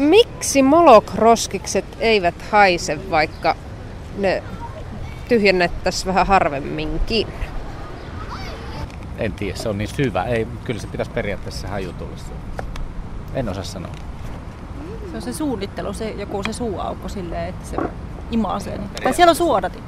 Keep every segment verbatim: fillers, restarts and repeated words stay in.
Miksi molokroskikset eivät haise, vaikka ne tyhjennettäisiin vähän harvemminkin? En tiedä, se on niin syvä. Ei, kyllä se pitäisi periaatteessa haju tulla. En osaa sanoa. Se on se suunnittelu, se joku se suuaukko silleen, että se imaisee. Tai siellä on suodatin.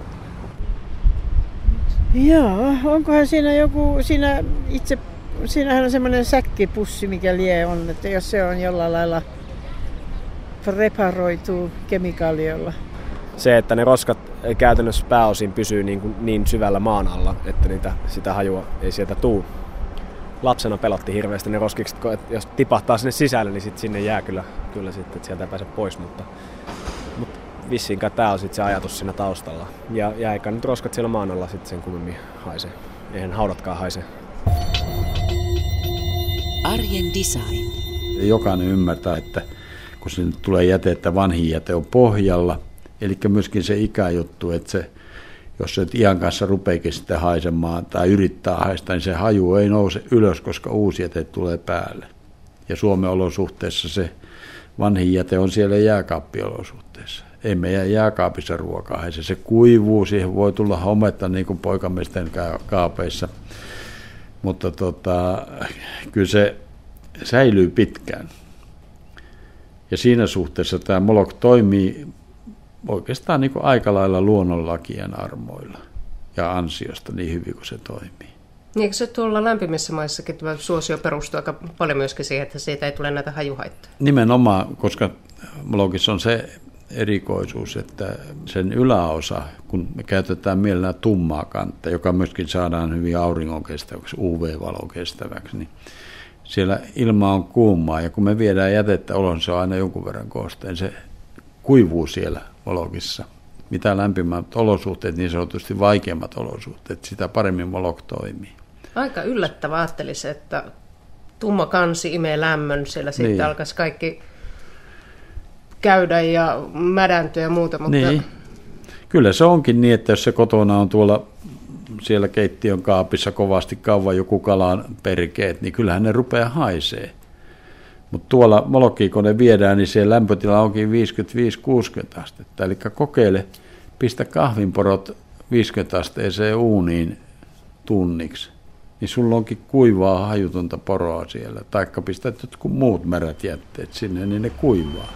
Joo, onkohan siinä joku, siinä itse, siinähän on semmoinen säkkipussi, mikä lie on, että jos se on jollain lailla preparoituu kemikaaliolla. Se, että ne roskat käytännössä pääosin pysyy niin, kuin niin syvällä maan alla, että niitä, sitä hajua ei sieltä tuu. Lapsena pelotti hirveästi ne roskikset, että jos tipahtaa sinne sisälle, niin sit sinne jää kyllä, kyllä sitten, että sieltä ei pääse pois. Mutta, mutta vissiinkään tämä on sitten se ajatus siinä taustalla. Ja, ja eikä nyt roskat siellä maan alla sitten sen kummemmin haise. Eihän haudatkaan haise. Arjen design. Jokainen ymmärtää, että kun sinne tulee jäte, että vanhin jäte on pohjalla. Eli myöskin se ikäjuttu, että se, jos se iän kanssa rupeekin sitten haisemaan tai yrittää haista, niin se haju ei nouse ylös, koska uusi jäte tulee päälle. Ja Suomen olosuhteessa se vanhin jäte on siellä jääkaappiolosuhteessa. Ei meidän jääkaapissa ruokaa haise. Se kuivuu, siihen voi tulla hometta niin kuin poikamiesten kaapeissa. Mutta tota, kyllä se säilyy pitkään. Ja siinä suhteessa tämä molok toimii oikeastaan niin kuin aika lailla luonnonlakien armoilla ja ansiosta niin hyvin kuin se toimii. Eikö se tuolla lämpimissä maissakin tämä suosio perustuu aika paljon myöskin siihen, että siitä ei tule näitä hajuhaittoja? Nimenomaan, koska molokissa on se erikoisuus, että sen yläosa, kun me käytetään mielellään tummaa kantta, joka myöskin saadaan hyvin auringon kestäväksi, U V-valon kestäväksi, niin siellä ilma on kuumaa ja kun me viedään jätettä ulos, se on aina jonkun verran koosteen. Se kuivuu siellä molokissa. Mitä lämpimät olosuhteet, niin sanotusti vaikeammat olosuhteet, sitä paremmin molok toimii. Aika yllättävää ajattelisi, että tumma kansi imee lämmön, siellä sitten niin alkaisi kaikki käydä ja mädäntyä ja muuta. Mutta niin. Kyllä se onkin niin, että jos se kotona on tuolla siellä keittiön kaapissa kovasti kauan joku kalan perkeet, niin kyllähän ne rupeaa haisee. Mutta tuolla molokkiin, kun ne viedään, niin se lämpötila onkin viisikymmentäviisi kuusikymmentä astetta. Eli kokeile, pistä kahvinporot viisikymmentä asteeseen uuniin tunniksi. Niin sulla onkin kuivaa hajutonta poroa siellä. Taikka pistät jotkut muut märät jätteet sinne, niin ne kuivaa.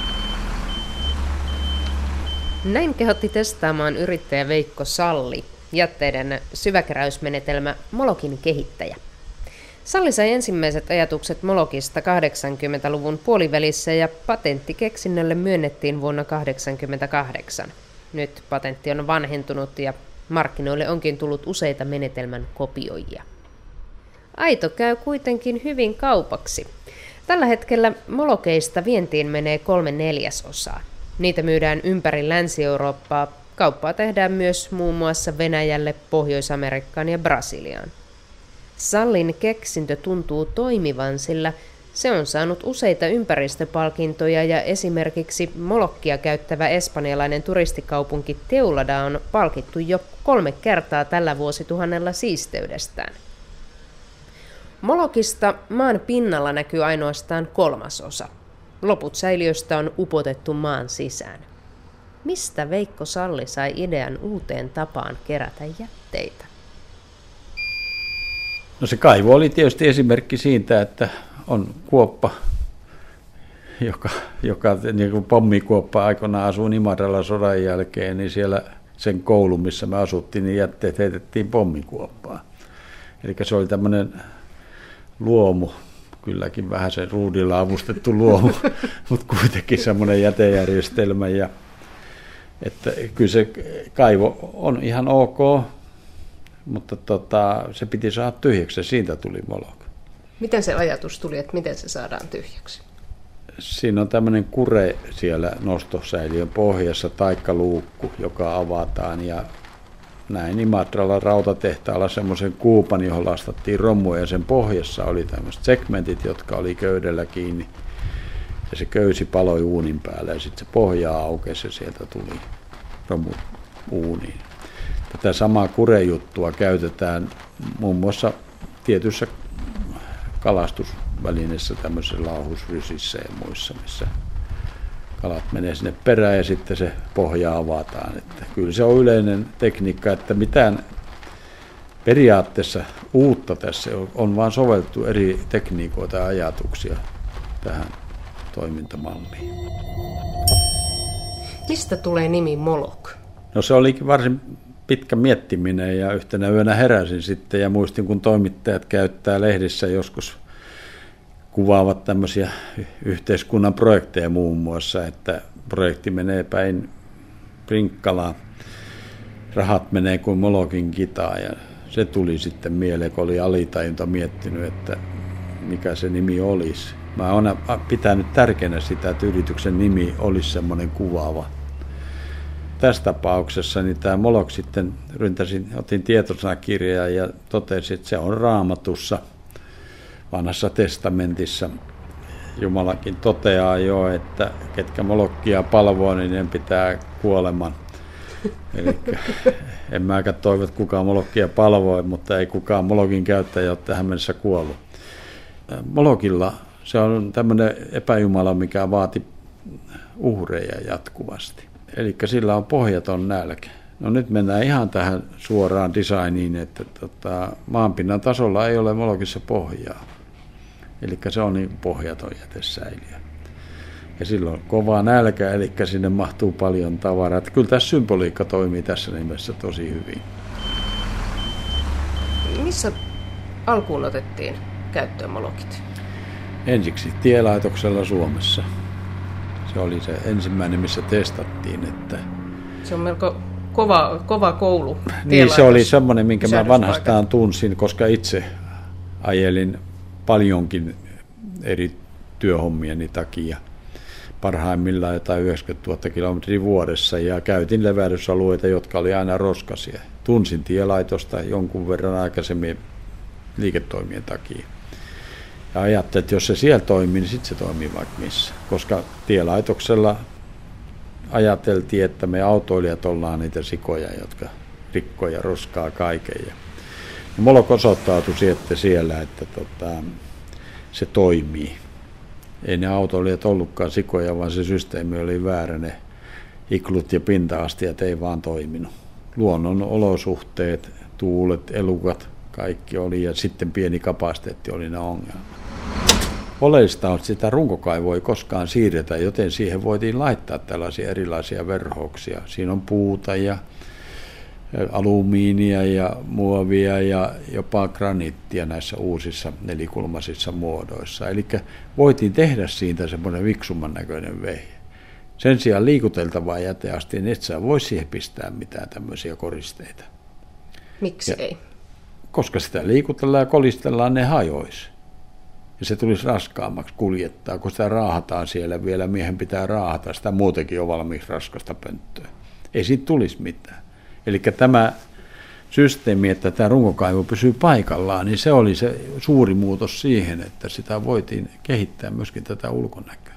Näin kehotti testaamaan yrittäjä Veikko Salli, jätteiden syväkeräysmenetelmä Molokin kehittäjä. Salli sai ensimmäiset ajatukset molokista kahdeksankymmentäluvun puolivälissä ja patentti keksinnölle myönnettiin vuonna tuhatyhdeksänsataakahdeksankymmentäkahdeksan. Nyt patentti on vanhentunut ja markkinoille onkin tullut useita menetelmän kopioijia. Aito käy kuitenkin hyvin kaupaksi. Tällä hetkellä molokeista vientiin menee kolme neljäsosaa. Niitä myydään ympäri Länsi-Eurooppaa. Kauppaa tehdään myös muun muassa Venäjälle, Pohjois-Amerikkaan ja Brasiliaan. Sallin keksintö tuntuu toimivan, sillä se on saanut useita ympäristöpalkintoja ja esimerkiksi molokkia käyttävä espanjalainen turistikaupunki Teulada on palkittu jo kolme kertaa tällä vuosituhannella siisteydestään. Molokista maan pinnalla näkyy ainoastaan kolmasosa. Loput säiliöstä on upotettu maan sisään. Mistä Veikko Salli sai idean uuteen tapaan kerätä jätteitä? No se kaivo oli tietysti esimerkki siitä, että on kuoppa, joka, joka niin kuin pommikuoppa aikoinaan asui Imatralla sodan jälkeen, niin siellä sen koulun, missä me asuttiin, niin jätteet heitettiin pommikuoppaan. Eli se oli tämmöinen luomu, kylläkin vähän se ruudilla avustettu luomu, mutta kuitenkin semmoinen jätejärjestelmä. Ja, että kyllä se kaivo on ihan ok, mutta tota, se piti saada tyhjäksi ja siitä tuli molok. Miten se ajatus tuli, että miten se saadaan tyhjäksi? Siinä on tämmöinen kure siellä nostosäiliön pohjassa, taikka luukku, joka avataan. Ja näin Imatralla rautatehtaalla semmoisen kuupan, johon lastattiin romuja ja sen pohjassa oli tämmöiset segmentit, jotka oli köydellä kiinni. Ja se köysi paloi uunin päälle ja sitten se pohja aukesi ja sieltä tuli romu uuniin. Tätä samaa kurejuttua käytetään muun muassa tietyissä kalastusvälineissä, tämmöisissä lauhusrysissä ja muissa, missä kalat menee sinne perään ja sitten se pohja avataan. Että kyllä se on yleinen tekniikka, että mitään periaatteessa uutta tässä on vaan sovellettu eri tekniikoita ja ajatuksia tähän toimintamalliin. Mistä tulee nimi Molok? No se olikin varsin pitkä miettiminen ja yhtenä yönä heräsin sitten ja muistin, kun toimittajat käyttää lehdissä joskus kuvaavat tämmöisiä yhteiskunnan projekteja muun muassa, että projekti menee päin Prinkkalaa, rahat menee kuin Molokin kitaa ja se tuli sitten mieleen, kun oli alitajunta miettinyt, että mikä se nimi olisi. Mä oon pitänyt tärkeänä sitä, että yrityksen nimi olisi semmoinen kuvaava. Tässä tapauksessa niin tämä Molok sitten ryntäsin, otin tietosanakirjaa ja totesin, että se on Raamatussa, vanhassa testamentissa. Jumalakin toteaa jo, että ketkä Molokkia palvoo, niin ne pitää kuoleman. Eli en mäkään toivo, että kukaan Molokkia palvoi, mutta ei kukaan Molokin käyttäjä ole tähän mennessä kuollut. Molokilla se on tämmöinen epäjumala, mikä vaati uhreja jatkuvasti. Eli sillä on pohjaton nälkä. No nyt mennään ihan tähän suoraan designiin, että tota, maanpinnan tasolla ei ole Molokissa pohjaa. Eli se on niin pohjaton jätesäiliö. Ja silloin kova nälkä, eli sinne mahtuu paljon tavaraa. Että kyllä tässä symboliikka toimii tässä nimessä tosi hyvin. Missä alkuun otettiin käyttöön Molokit? Ensiksi tielaitoksella Suomessa. Se oli se ensimmäinen, missä testattiin. Että se on melko kova, kova koulu. Niin, se oli semmoinen, minkä mä vanhastaan tunsin, koska itse ajelin paljonkin eri työhommieni takia. Parhaimmillaan jotain yhdeksänkymmentätuhatta kilometriä vuodessa ja käytin levähdysalueita, jotka oli aina roskaisia. Tunsin tielaitosta jonkun verran aikaisemmin liiketoimien takia. Ja ajattelin, että jos se siellä toimii, niin sitten se toimii vaikka missä. Koska tielaitoksella ajateltiin, että me autoilijat ollaan niitä sikoja, jotka rikkoo ja roskaa kaiken. Ja Molok osoittautui sitten siellä, että tota, se toimii. Ei ne autoilijat ollutkaan sikoja, vaan se systeemi oli väärä. Ne iklut ja pinta-astiat ei vaan toiminut. Luonnon olosuhteet, tuulet, elukat, kaikki oli ja sitten pieni kapasiteetti oli ne ongelmat. Oleellista on, että sitä runkokaivoa ei koskaan siirretä, joten siihen voitiin laittaa tällaisia erilaisia verhouksia. Siinä on puuta ja alumiinia ja muovia ja jopa graniittia näissä uusissa nelikulmaisissa muodoissa. Eli voitiin tehdä siitä semmoinen viksumman näköinen vehje. Sen sijaan liikuteltavaa jäteastiin et sä voi siihen pistää mitään tämmöisiä koristeita. Miksi ja, ei? Koska sitä liikutellaan ja kolistellaan, ne hajoisi. Ja se tulisi raskaammaksi kuljettaa, kun sitä raahataan siellä vielä. Miehen pitää raahata, sitä muutenkin on valmiiksi raskasta pönttöä. Ei siitä tulisi mitään. Eli tämä systeemi, että tämä runkokaivo pysyy paikallaan, niin se oli se suuri muutos siihen, että sitä voitiin kehittää myöskin tätä ulkonäköä.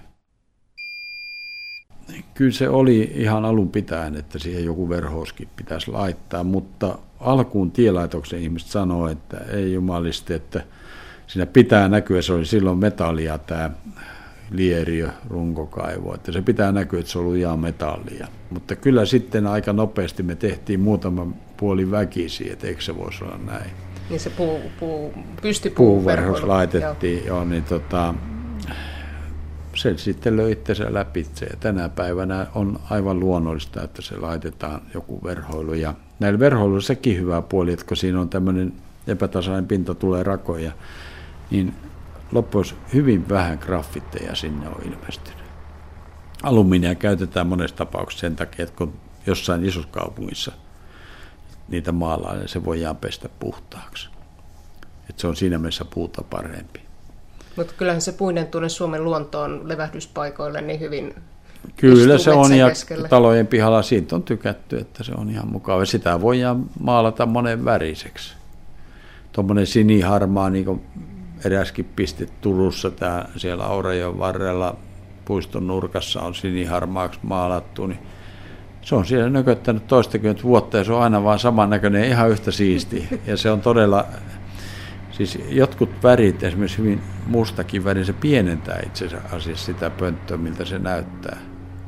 Kyllä se oli ihan alun pitäen, että siihen joku verhouskin pitäisi laittaa, mutta alkuun tielaitoksen ihmiset sanoo, että ei jumalisti, että siinä pitää näkyä, se oli silloin metallia tämä lieriö, runkokaivo, että se pitää näkyä, että se on lujaa metallia. Mutta kyllä sitten aika nopeasti me tehtiin muutaman puoli väkisiä, että eikö se voisi olla näin. Niin se puu, puu, pystypuuverhos laitettiin, joo. Jo, niin tota, se sitten löi itsensä läpitse. Ja tänä päivänä on aivan luonnollista, että se laitetaan joku verhoilu. Ja näillä verhoiluilla sekin hyvä puoli, että kun siinä on tämmöinen epätasainen pinta, tulee rakoja, niin loppujen hyvin vähän graffitteja sinne on ilmestynyt. Alumiinia käytetään monessa tapauksessa sen takia, että kun jossain isossa kaupungissa niitä maalaa, niin se voidaan pestä puhtaaksi. Että se on siinä mielessä puuta parempi. Mutta kyllähän se puinen tuonne Suomen luontoon levähdyspaikoille niin hyvin Kyllä se on, ja keskelle. Talojen pihalla siitä on tykätty, että se on ihan mukava. Sitä voidaan maalata monen väriseksi. Tuommoinen siniharmaa, niin kuin eräskin pistet Turussa, tää, siellä Aurajoen varrella puiston nurkassa on siniharmaaksi maalattu, niin se on siellä nököttänyt toistakymmentä vuotta ja se on aina vaan samannäköinen ja ihan yhtä siisti. Ja se on todella, siis jotkut värit, esimerkiksi hyvin mustakin väri, se pienentää itse asiassa sitä pönttöä, miltä se näyttää.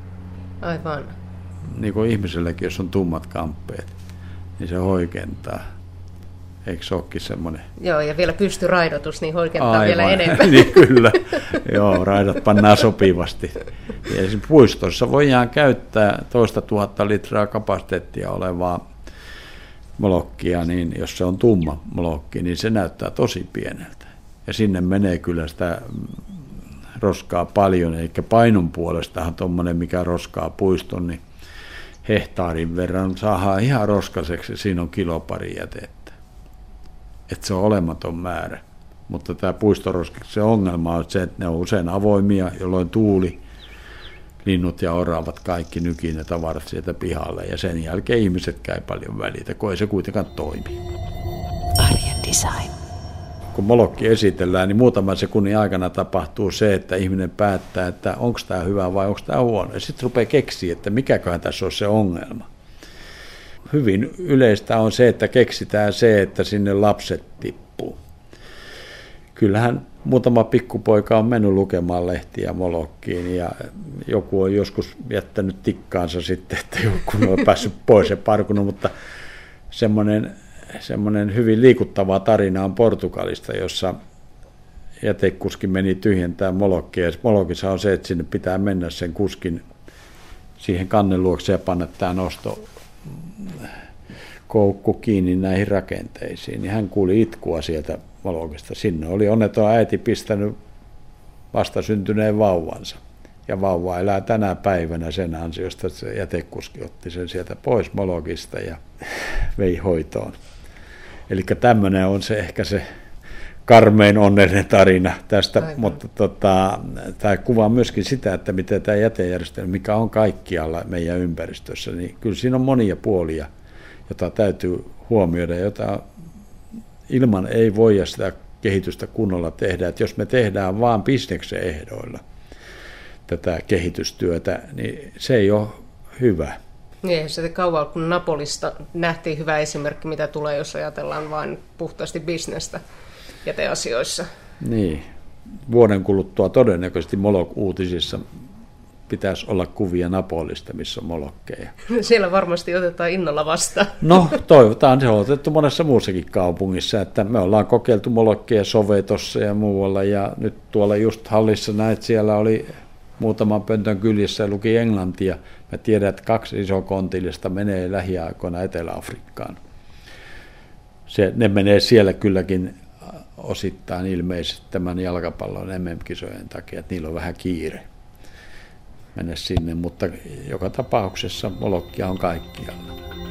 Aivan. Niin kuin ihmiselläkin, jos on tummat kamppeet, niin se hoikentaa. Eikö se olekin semmoinen? Joo, ja vielä pystyraidotus, niin hoikentaa Aivan. vielä enemmän. Niin kyllä. Joo, raidat pannaan sopivasti. Ja puistossa voidaan käyttää toista tuhatta litraa kapasiteettia olevaa molokkia, niin jos se on tumma molokki, niin se näyttää tosi pieneltä. Ja sinne menee kyllä sitä roskaa paljon, eikä painon puolestahan tuommoinen, mikä roskaa puiston, niin hehtaarin verran saadaan ihan roskaiseksi, siinä on kilo pari jätettä. Että se on olematon määrä. Mutta tämä puistoroskiksen ongelma on se, että ne on usein avoimia, jolloin tuuli, linnut ja oravat kaikki nykii ne tavarat sieltä pihalle. Ja sen jälkeen ihmiset käy paljon välitä, kun ei se kuitenkaan toimi. Arjen design. Kun molokki esitellään, niin muutaman sekunnin aikana tapahtuu se, että ihminen päättää, että onko tämä hyvä vai onko tämä huono. Ja sitten rupeaa keksiä, että mikäköhän tässä on se ongelma. Hyvin yleistä on se, että keksitään se, että sinne lapset tippuu. Kyllähän muutama pikkupoika on mennyt lukemaan lehtiä molokkiin ja joku on joskus jättänyt tikkaansa sitten, että joku on päässyt pois ja parkunut, mutta semmoinen, semmoinen hyvin liikuttava tarina on Portugalista, jossa jätekuski meni tyhjentämään molokkia. Ja molokissa on se, että sinne pitää mennä sen kuskin siihen kannen luokse ja panna tämä nosto koukku kiinni näihin rakenteisiin, niin hän kuuli itkua sieltä molokista. Sinne oli onneton äiti pistänyt vastasyntyneen vauvansa. Ja vauva elää tänä päivänä sen ansiosta, että se jätekuski otti sen sieltä pois molokista ja vei hoitoon. Eli tämmöinen on se ehkä se karmein onnellinen tarina tästä, Aivan. mutta tota, tämä kuvaa myöskin sitä, että miten tämä jätejärjestelmä, mikä on kaikkialla meidän ympäristössä, niin kyllä siinä on monia puolia, jota täytyy huomioida, jota ilman ei voida sitä kehitystä kunnolla tehdä. Että jos me tehdään vaan bisneksen ehdoilla tätä kehitystyötä, niin se ei ole hyvä. Niin, se kauan kun Napolista nähtiin hyvä esimerkki, mitä tulee, jos ajatellaan vain puhtaasti bisnestä jäteasioissa. Niin, vuoden kuluttua todennäköisesti Molok-uutisissa pitäisi olla kuvia Napolista, missä on molokkeja. Siellä varmasti otetaan innolla vastaan. No, toivotaan. Se on otettu monessa muussakin kaupungissa, että me ollaan kokeiltu molokkeja Sovetossa ja muualla, ja nyt tuolla just hallissa näet, siellä oli muutaman pöntön kyljessä ja luki englantia. Mä tiedän, että kaksi isokontillista menee lähiaikoina Etelä-Afrikkaan. Se, ne menee siellä kylläkin osittain ilmeisesti tämän jalkapallon M M-kisojen takia, että niillä on vähän kiire mennä sinne, mutta joka tapauksessa molokkia on kaikkialla.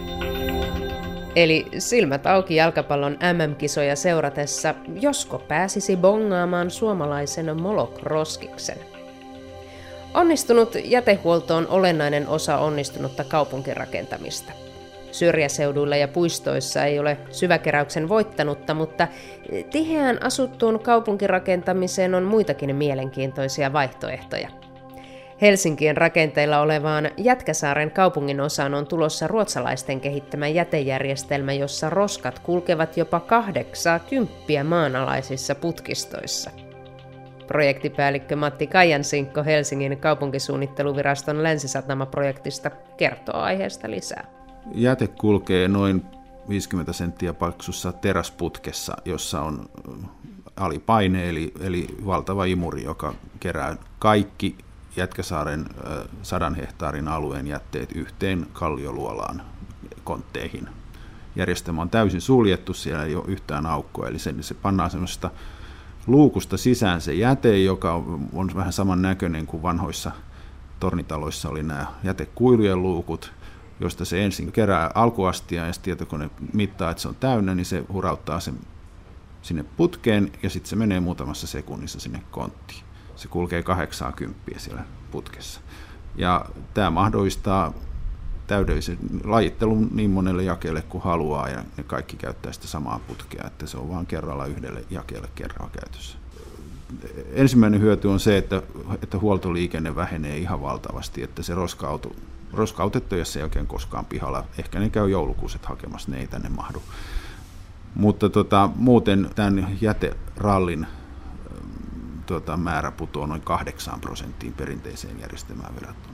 Eli silmät auki jalkapallon M M-kisoja seuratessa, josko pääsisi bongaamaan suomalaisen molok-roskiksen. Onnistunut jätehuolto on olennainen osa onnistunutta kaupunkirakentamista. Syrjäseuduilla ja puistoissa ei ole syväkeräyksen voittanutta, mutta tiheään asuttuun kaupunkirakentamiseen on muitakin mielenkiintoisia vaihtoehtoja. Helsingin rakenteilla olevaan Jätkäsaaren kaupungin osaan on tulossa ruotsalaisten kehittämä jätejärjestelmä, jossa roskat kulkevat jopa kahdeksankymmentä maanalaisissa putkistoissa. Projektipäällikkö Matti Kaijansinkko Helsingin kaupunkisuunnitteluviraston Länsisatama-projektista kertoo aiheesta lisää. Jäte kulkee noin viisikymmentä senttiä paksussa teräsputkessa, jossa on alipaine eli, eli valtava imuri, joka kerää kaikki Jätkäsaaren sadan hehtaarin alueen jätteet yhteen kallioluolaan kontteihin. Järjestelmä on täysin suljettu, siellä ei ole yhtään aukkoa, eli se, se pannaan semmoista luukusta sisään se jäte, joka on vähän saman näköinen kuin vanhoissa tornitaloissa oli nämä jätekuilujen luukut, josta se ensin kerää alkuastia ja sitten tietokone mittaa, että se on täynnä, niin se hurauttaa sen sinne putkeen ja sitten se menee muutamassa sekunnissa sinne konttiin. Se kulkee kahdeksankymmentä siellä putkessa. Ja tämä mahdollistaa täydellisen lajittelun niin monelle jakeelle kuin haluaa, ja ne kaikki käyttää sitä samaa putkea, että se on vain kerralla yhdelle jakeelle kerralla käytössä. Ensimmäinen hyöty on se, että, että huoltoliikenne vähenee ihan valtavasti, että se roska-auto, roska-autettu, jos ei oikein koskaan pihalla, ehkä ne käy joulukuuset hakemassa, ne ei tänne mahdu. Mutta tota, muuten tämän jäterallin Tuota, määrä putoaa noin kahdeksaan prosenttiin perinteiseen järjestelmään verrattuna.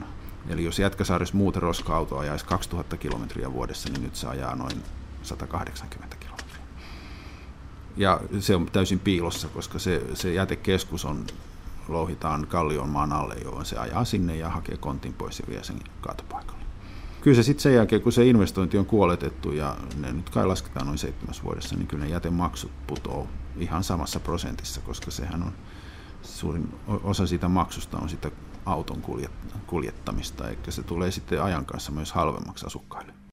Eli jos Jätkäsaaressa muuten roska-auto ajaisi kaksituhatta kilometriä vuodessa, niin nyt se ajaa noin sata kahdeksankymmentä kilometriä. Ja se on täysin piilossa, koska se, se jätekeskus on, louhitaan Kallionmaan alle, jolloin se ajaa sinne ja hakee kontin pois ja vie sen kaatopaikalle. Kyllä se sitten sen jälkeen, kun se investointi on kuoletettu ja ne nyt kai lasketaan noin seitsemässä vuodessa, niin kyllä ne jätemaksut putoaa ihan samassa prosentissa, koska sehän on suurin osa siitä maksusta on sitä auton kuljettamista, eikä se tulee sitten ajan kanssa myös halvemmaksi asukkaille.